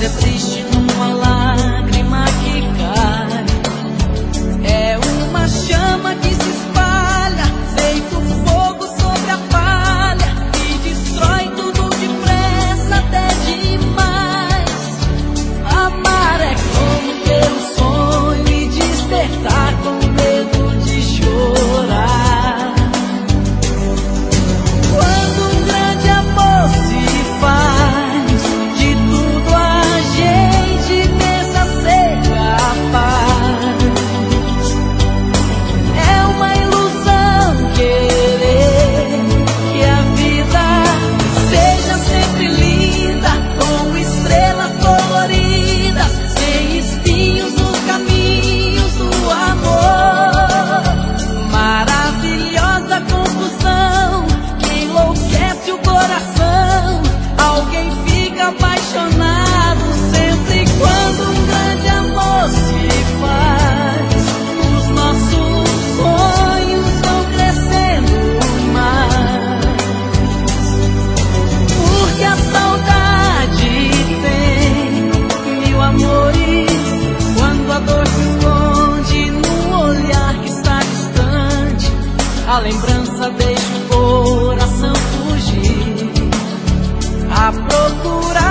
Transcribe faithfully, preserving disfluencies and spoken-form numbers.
é triste numa lágrima que cai. É uma chama que se espalha, feito fogo sobre a palha, e destrói tudo depressa, até demais. Amar é como ter um sonho e despertar com medo de chorar. Quando um grande amor se faz, de tudo a gente pensa ser capaz. É uma ilusão querer que a vida seja sempre linda, com estrelas coloridas, sem espinhos nos caminhos do amor. Maravilhosa confusão que enlouquece o coração. Alguém fica apaixonado sempre quando um grande amor se faz. Os nossos sonhos vão crescendo mais, porque a saudade tem mil amores. Quando a dor se esconde num olhar que está distante, a lembrança deixa o coração fugir à procura